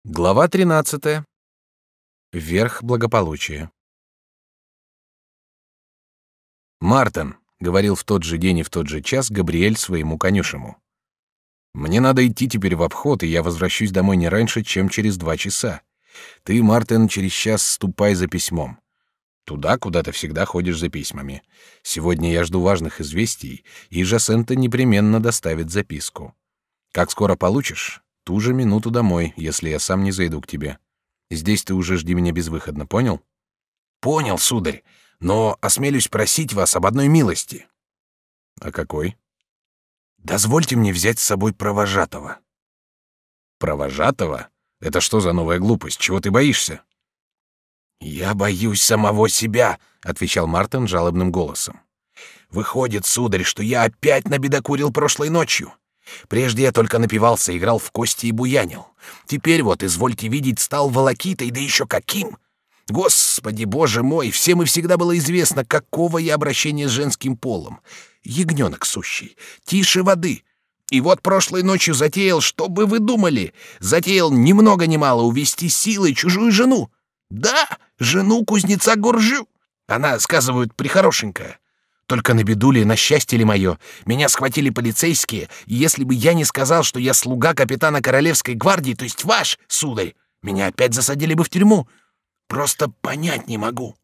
Глава 13. Верх благополучия. «Мартин», — говорил в тот же день и в тот же час Габриэль своему конюшему, — «мне надо идти теперь в обход, и я возвращусь домой не раньше, чем через 2 часа. Ты, Мартин, через час ступай за письмом. Туда, куда ты всегда ходишь за письмами. Сегодня я жду важных известий, и Жасента непременно доставит записку. Как скоро получишь, ту же минуту домой, если я сам не зайду к тебе. Здесь ты уже жди меня безвыходно, понял?» «Понял, сударь, но осмелюсь просить вас об одной милости». «А какой?» «Дозвольте мне взять с собой провожатого». «Провожатого? Это что за новая глупость? Чего ты боишься?» «Я боюсь самого себя», — отвечал Мартин жалобным голосом. «Выходит, сударь, что я опять набедокурил прошлой ночью. Прежде я только напивался, играл в кости и буянил. Теперь вот, извольте видеть, стал волокитой, да еще каким! Господи, боже мой, всем и всегда было известно, какого я обращения с женским полом. Ягненок сущий, тише воды. И вот прошлой ночью затеял, что бы вы думали, затеял ни много ни мало увести силой чужую жену. Да, жену кузнеца Гуржю. Она, сказывают, прихорошенькая. Только на беду ли, на счастье ли мое, меня схватили полицейские, и если бы я не сказал, что я слуга капитана Королевской гвардии, то есть ваш, сударь, меня опять засадили бы в тюрьму. Просто понять не могу».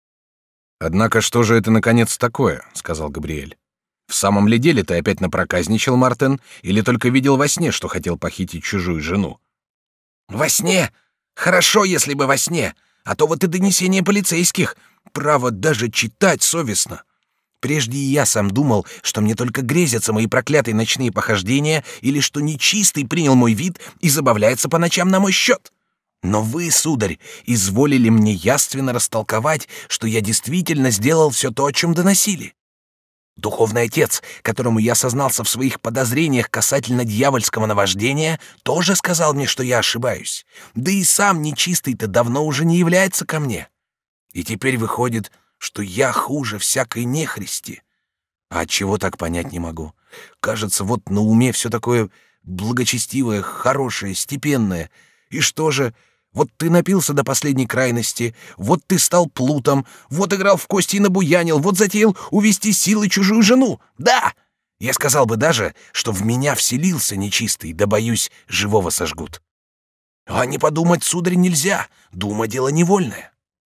«Однако что же это, наконец, такое?» — сказал Габриэль. «В самом ли деле ты опять напроказничал, Мартин, или только видел во сне, что хотел похитить чужую жену?» «Во сне? Хорошо, если бы во сне, а то вот и донесения полицейских. Право, даже читать совестно. Прежде и я сам думал, что мне только грезятся мои проклятые ночные похождения или что нечистый принял мой вид и забавляется по ночам на мой счет. Но вы, сударь, изволили мне явственно растолковать, что я действительно сделал все то, о чем доносили. Духовный отец, которому я сознался в своих подозрениях касательно дьявольского наваждения, тоже сказал мне, что я ошибаюсь. Да и сам нечистый-то давно уже не является ко мне. И теперь выходит, что я хуже всякой нехристи. А отчего так понять не могу. Кажется, вот на уме все такое благочестивое, хорошее, степенное. И что же, вот ты напился до последней крайности, вот ты стал плутом, вот играл в кости и набуянил, вот затеял увести силой чужую жену. Да! Я сказал бы даже, что в меня вселился нечистый, да, боюсь, живого сожгут. А не подумать, сударь, нельзя. Дума — дело невольное».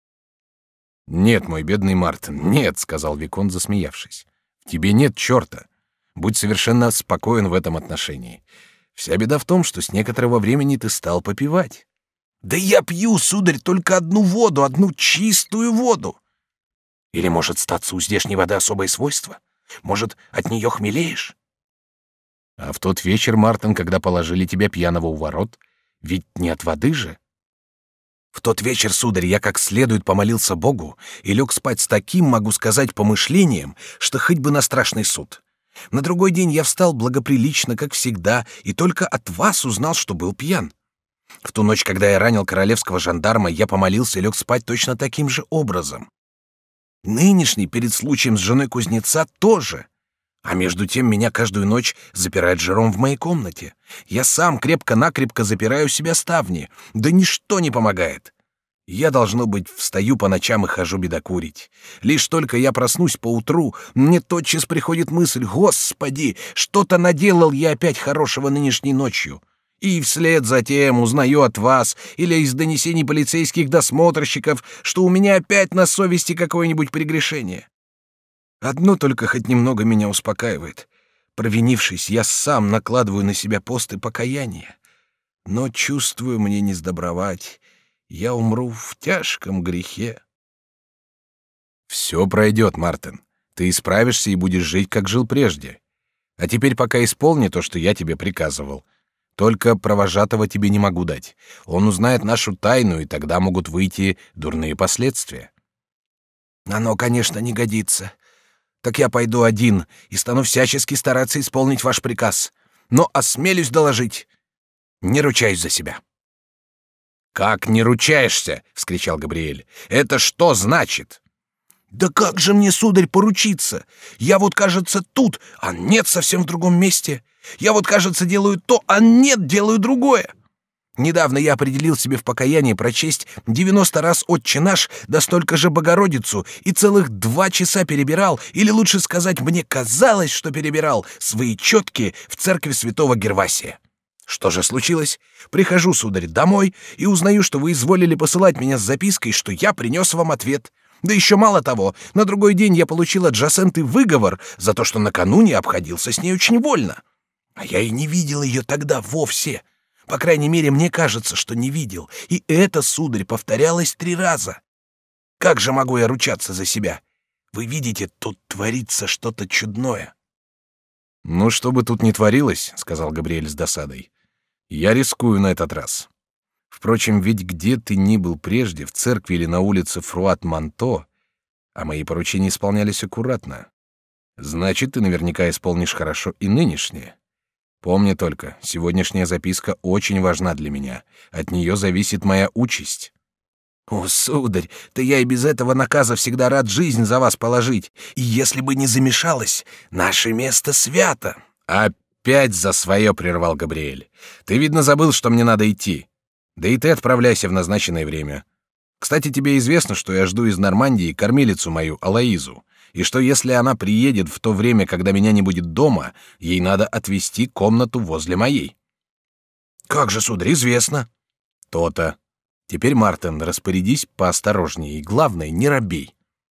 «Нет, мой бедный Мартин, нет», — сказал виконт, засмеявшись. «В тебе нет черта. Будь совершенно спокоен в этом отношении. Вся беда в том, что с некоторого времени ты стал попивать». «Да я пью, сударь, только одну воду, одну чистую воду. Или, может, статься у здешней воды особое свойство? Может, от нее хмелеешь?» «А в тот вечер, Мартин, когда положили тебя пьяного у ворот, ведь не от воды же?» «В тот вечер, сударь, я как следует помолился Богу и лег спать с таким, могу сказать, помышлением, что хоть бы на страшный суд. На другой день я встал благоприлично, как всегда, и только от вас узнал, что был пьян. В ту ночь, когда я ранил королевского жандарма, я помолился и лег спать точно таким же образом. Нынешний, перед случаем с женой кузнеца, тоже. А между тем меня каждую ночь запирает Жером в моей комнате. Я сам крепко-накрепко запираю у себя ставни, да ничто не помогает. Я, должно быть, встаю по ночам и хожу бедокурить. Лишь только я проснусь поутру, мне тотчас приходит мысль: «Господи, что-то наделал я опять хорошего нынешней ночью». И вслед за тем узнаю от вас или из донесений полицейских досмотрщиков, что у меня опять на совести какое-нибудь прегрешение. Одно только хоть немного меня успокаивает. Провинившись, я сам накладываю на себя посты покаяния. Но чувствую, мне не сдобровать. Я умру в тяжком грехе. «Все пройдет, Мартин. Ты исправишься и будешь жить, как жил прежде. А теперь пока исполни то, что я тебе приказывал. Только провожатого тебе не могу дать. Он узнает нашу тайну, и тогда могут выйти дурные последствия». «Оно, конечно, не годится. Так я пойду один и стану всячески стараться исполнить ваш приказ. Но осмелюсь доложить. Не ручаюсь за себя». «Как не ручаешься?» — вскричал Габриэль. «Это что значит?» «Да как же мне, сударь, поручиться? Я вот, кажется, тут, а нет, совсем в другом месте. Я вот, кажется, делаю то, а нет, делаю другое. Недавно я определил себе в покаянии прочесть 90 раз «Отче наш», да столько же «Богородицу», и целых 2 часа перебирал, или лучше сказать, мне казалось, что перебирал свои четки в церкви святого Гервасия. Что же случилось? Прихожу, сударь, домой и узнаю, что вы изволили посылать меня с запиской, что я принес вам ответ. Да еще мало того, на другой день я получил от Джасенты выговор за то, что накануне обходился с ней очень вольно. А я и не видел ее тогда вовсе. По крайней мере, мне кажется, что не видел. И это, сударь, повторялось 3 раза. Как же могу я ручаться за себя? Вы видите, тут творится что-то чудное. Ну, что бы тут ни творилось, сказал Габриэль с досадой, я рискую на этот раз. Впрочем, ведь где ты ни был прежде, в церкви или на улице Фруат-Манто, а мои поручения исполнялись аккуратно, значит, ты наверняка исполнишь хорошо и нынешнее. Помни только, сегодняшняя записка очень важна для меня. От нее зависит моя участь. О, сударь, да я и без этого наказа всегда рад жизнь за вас положить. И если бы не замешалось, наше место свято. Опять за свое прервал Габриэль. Ты, видно, забыл, что мне надо идти. Да и ты отправляйся в назначенное время. Кстати, тебе известно, что я жду из Нормандии кормилицу мою, Алоизу, и что если она приедет в то время, когда меня не будет дома, ей надо отвести комнату возле моей. Как же, сударь, известно. То-то. Теперь, Мартин, распорядись поосторожнее и, главное, не робей.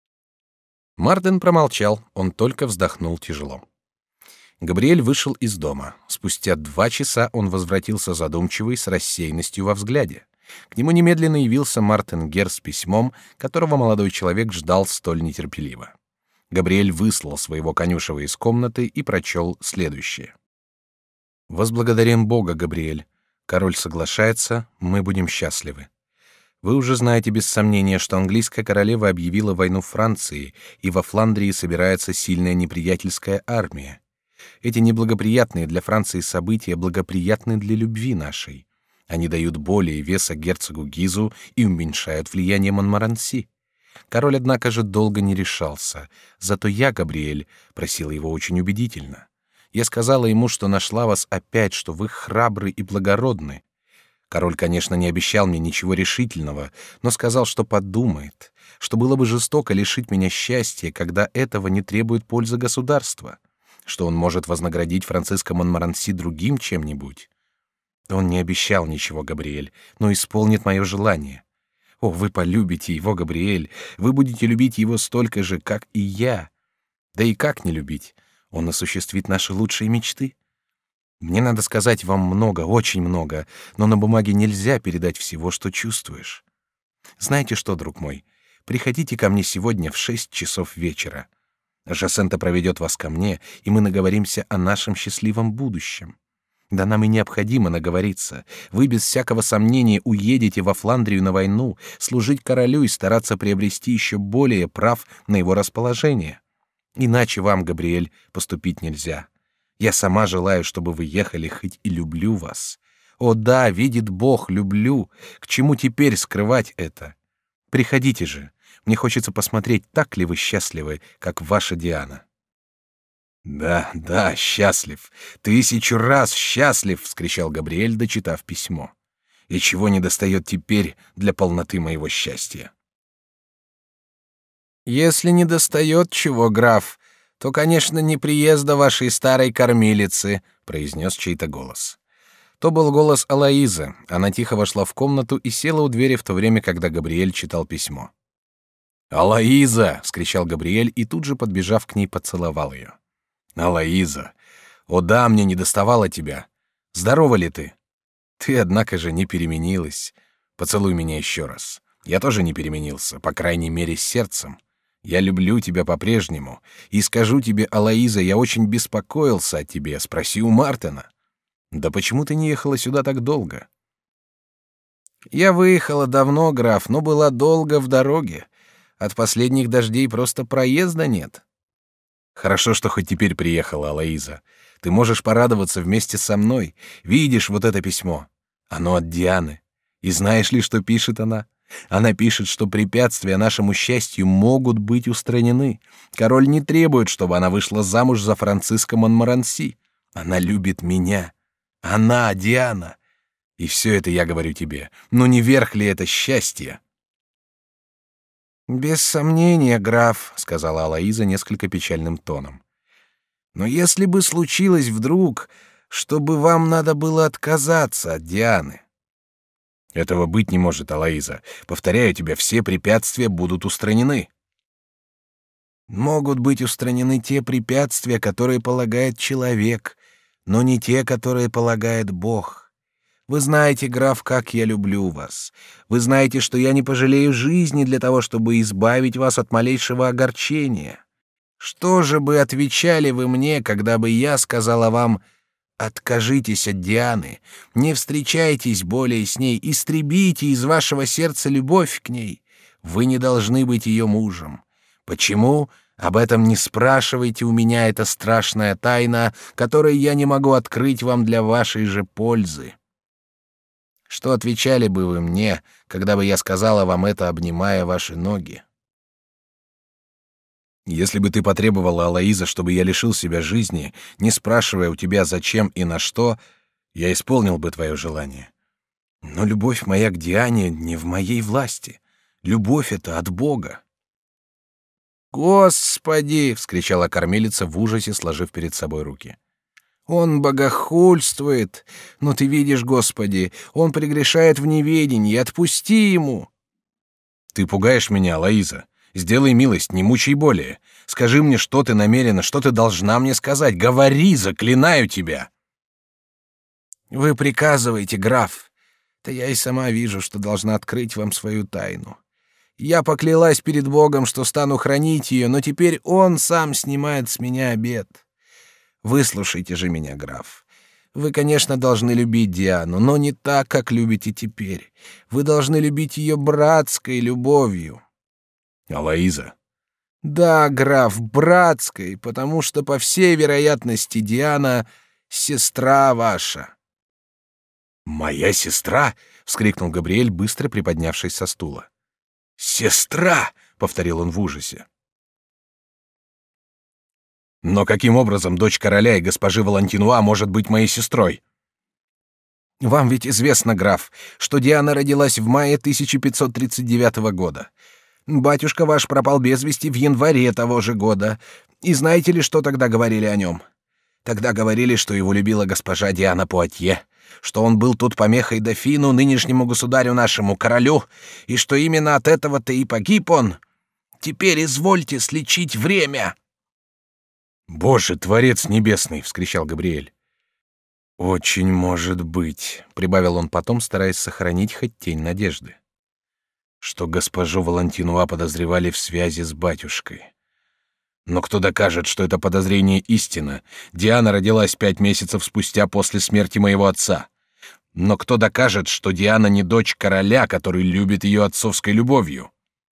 Мартин промолчал, он только вздохнул тяжело. Габриэль вышел из дома. Спустя 2 часа он возвратился задумчивый, с рассеянностью во взгляде. К нему немедленно явился Мартин Гер с письмом, которого молодой человек ждал столь нетерпеливо. Габриэль выслал своего конюшева из комнаты и прочел следующее. «Возблагодарим Бога, Габриэль. Король соглашается, мы будем счастливы. Вы уже знаете без сомнения, что английская королева объявила войну Франции, и во Фландрии собирается сильная неприятельская армия. Эти неблагоприятные для Франции события благоприятны для любви нашей. Они дают более веса герцогу Гизу и уменьшают влияние Монморанси. Король, однако же, долго не решался. Зато я, Габриэль, просила его очень убедительно. Я сказала ему, что нашла вас опять, что вы храбры и благородны. Король, конечно, не обещал мне ничего решительного, но сказал, что подумает, что было бы жестоко лишить меня счастья, когда этого не требует польза государства, что он может вознаградить Франциско Монморанси другим чем-нибудь. Он не обещал ничего, Габриэль, но исполнит мое желание. О, вы полюбите его, Габриэль, вы будете любить его столько же, как и я. Да и как не любить? Он осуществит наши лучшие мечты. Мне надо сказать вам много, очень много, но на бумаге нельзя передать всего, что чувствуешь. Знаете что, друг мой, приходите ко мне сегодня в 6 часов вечера. Жасента проведет вас ко мне, и мы наговоримся о нашем счастливом будущем. Да нам и необходимо наговориться. Вы без всякого сомнения уедете во Фландрию на войну, служить королю и стараться приобрести еще более прав на его расположение. Иначе вам, Габриэль, поступить нельзя. Я сама желаю, чтобы вы ехали, хоть и люблю вас. О да, видит Бог, люблю. К чему теперь скрывать это? Приходите же. Мне хочется посмотреть, так ли вы счастливы, как ваша Диана. Да, да, счастлив. 1000 раз счастлив, вскричал Габриэль, дочитав письмо. И чего недостает теперь для полноты моего счастья? Если недостает чего, граф, то, конечно, не приезда вашей старой кормилицы, произнес чей-то голос. То был голос Алоизы. Она тихо вошла в комнату и села у двери в то время, когда Габриэль читал письмо. «Алоиза!» — вскричал Габриэль и тут же, подбежав к ней, поцеловал ее. «Алоиза! О да, мне недоставало тебя! Здорова ли ты? Ты, однако же, не переменилась. Поцелуй меня еще раз. Я тоже не переменился, по крайней мере, сердцем. Я люблю тебя по-прежнему. И скажу тебе, Алоиза, я очень беспокоился о тебе. Спроси у Мартина. Да почему ты не ехала сюда так долго?» «Я выехала давно, граф, но была долго в дороге. От последних дождей просто проезда нет». «Хорошо, что хоть теперь приехала, Алоиза. Ты можешь порадоваться вместе со мной. Видишь вот это письмо? Оно от Дианы. И знаешь ли, что пишет она? Она пишет, что препятствия нашему счастью могут быть устранены. Король не требует, чтобы она вышла замуж за Франциско Монморанси. Она любит меня. Она, Диана. И все это я говорю тебе. Но не верх ли это счастья? Без сомнения, граф, сказала Алоиза несколько печальным тоном. Но если бы случилось вдруг, чтобы вам надо было отказаться от Дианы. Этого быть не может, Алоиза. Повторяю тебе, все препятствия будут устранены. Могут быть устранены те препятствия, которые полагает человек, но не те, которые полагает Бог. Вы знаете, граф, как я люблю вас. Вы знаете, что я не пожалею жизни для того, чтобы избавить вас от малейшего огорчения. Что же бы отвечали вы мне, когда бы я сказала вам: откажитесь от Дианы, не встречайтесь более с ней, истребите из вашего сердца любовь к ней. Вы не должны быть ее мужем. Почему? Об этом не спрашивайте у меня, это страшная тайна, которую я не могу открыть вам для вашей же пользы. Что отвечали бы вы мне, когда бы я сказала вам это, обнимая ваши ноги? Если бы ты потребовала, Алоиза, чтобы я лишил себя жизни, не спрашивая у тебя, зачем и на что, я исполнил бы твое желание. Но любовь моя к Диане не в моей власти. Любовь эта от Бога. «Господи!» — вскричала кормилица в ужасе, сложив перед собой руки. «Он богохульствует! Но ты видишь, Господи, он прегрешает в неведении, отпусти ему!» «Ты пугаешь меня, Алоиза. Сделай милость, не мучай более. Скажи мне, что ты намерена, что ты должна мне сказать. Говори, заклинаю тебя!» «Вы приказываете, граф. Да я и сама вижу, что должна открыть вам свою тайну. Я поклялась перед Богом, что стану хранить ее, но теперь он сам снимает с меня обет. Выслушайте же меня, граф. Вы, конечно, должны любить Диану, но не так, как любите теперь. Вы должны любить ее братской любовью». «Алоиза». «Да, граф, братской, потому что, по всей вероятности, Диана — сестра ваша». «Моя сестра?» — вскрикнул Габриэль, быстро приподнявшись со стула. «Сестра!» — повторил он в ужасе. «Но каким образом дочь короля и госпожи Валантинуа может быть моей сестрой?» «Вам ведь известно, граф, что Диана родилась в мае 1539 года. Батюшка ваш пропал без вести в январе того же года. И знаете ли, что тогда говорили о нем? Тогда говорили, что его любила госпожа Диана Пуатье, что он был тут помехой дофину, нынешнему государю нашему, королю, и что именно от этого-то и погиб он. Теперь извольте сличить время». «Боже, Творец Небесный!» — вскричал Габриэль. «Очень может быть», — прибавил он потом, стараясь сохранить хоть тень надежды, что госпожу Валантинуа подозревали в связи с батюшкой. Но кто докажет, что это подозрение истина? Диана родилась 5 месяцев спустя после смерти моего отца. Но кто докажет, что Диана не дочь короля, который любит ее отцовской любовью?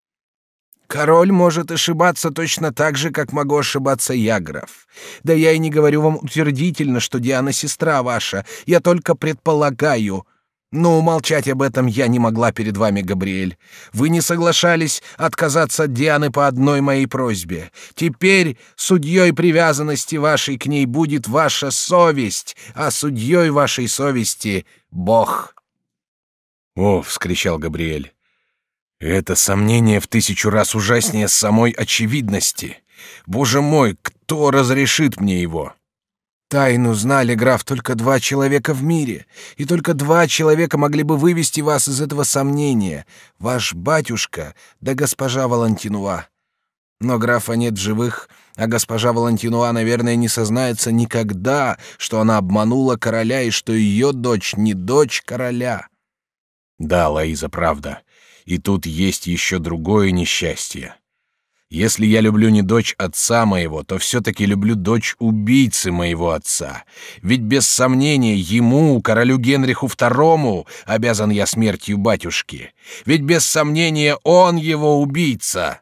«Король может ошибаться точно так же, как могу ошибаться я, граф. Да я и не говорю вам утвердительно, что Диана сестра ваша, я только предполагаю. Но умолчать об этом я не могла перед вами, Габриэль. Вы не соглашались отказаться от Дианы по одной моей просьбе. Теперь судьей привязанности вашей к ней будет ваша совесть, а судьей вашей совести — Бог». «О!» — вскричал Габриэль. «Это сомнение в 1000 раз ужаснее самой очевидности. Боже мой, кто разрешит мне его?» «Тайну знали, граф, только 2 человека в мире, и только 2 человека могли бы вывести вас из этого сомнения: ваш батюшка да госпожа Валантинуа. Но графа нет в живых, а госпожа Валантинуа, наверное, не сознается никогда, что она обманула короля и что ее дочь не дочь короля». «Да, Лоиза, правда. И тут есть еще другое несчастье. Если я люблю не дочь отца моего, то все-таки люблю дочь убийцы моего отца. Ведь без сомнения ему, королю Генриху II, обязан я смертью батюшки. Ведь без сомнения он его убийца».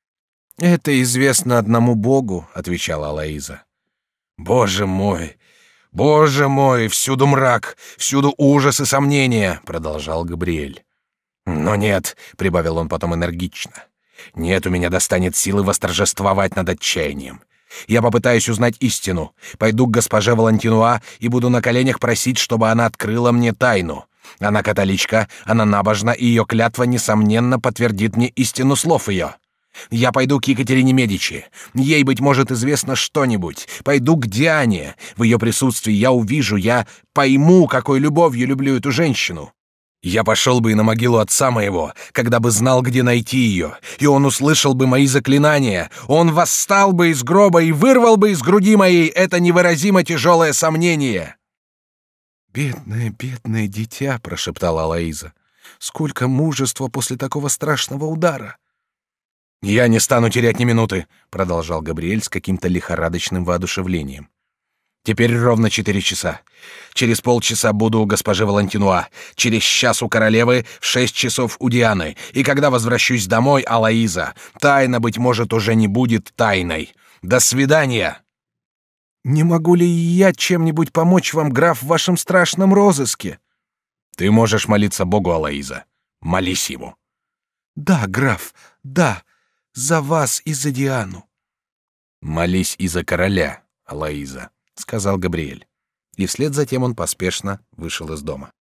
«Это известно одному Богу», — отвечала Алоиза. «Боже мой! Боже мой! Всюду мрак, всюду ужас и сомнения!» — продолжал Габриэль. «Но нет», — прибавил он потом энергично, — «нет, у меня достанет силы восторжествовать над отчаянием. Я попытаюсь узнать истину, пойду к госпоже Валантинуа и буду на коленях просить, чтобы она открыла мне тайну. Она католичка, она набожна, и ее клятва, несомненно, подтвердит мне истину слов ее. Я пойду к Екатерине Медичи. Ей, быть может, известно что-нибудь. Пойду к Диане. В ее присутствии я увижу, я пойму, какой любовью люблю эту женщину. Я пошел бы и на могилу отца моего, когда бы знал, где найти ее, и он услышал бы мои заклинания. Он восстал бы из гроба и вырвал бы из груди моей это невыразимо тяжелое сомнение. «Бедное, бедное дитя», — прошептала Алоиза. «Сколько мужества после такого страшного удара!» «Я не стану терять ни минуты», — продолжал Габриэль с каким-то лихорадочным воодушевлением. «Теперь ровно 4 часа. Через полчаса буду у госпожи Валентинуа, через час у королевы, в 6 часов у Дианы. И когда возвращусь домой, Алоиза, тайна, быть может, уже не будет тайной. До свидания!» «Не могу ли я чем-нибудь помочь вам, граф, в вашем страшном розыске?» «Ты можешь молиться Богу, Алоиза. Молись ему». «Да, граф, да, за вас и за Диану». «Молись и за короля, Алоиза», — сказал Габриэль. И вслед за тем он поспешно вышел из дома.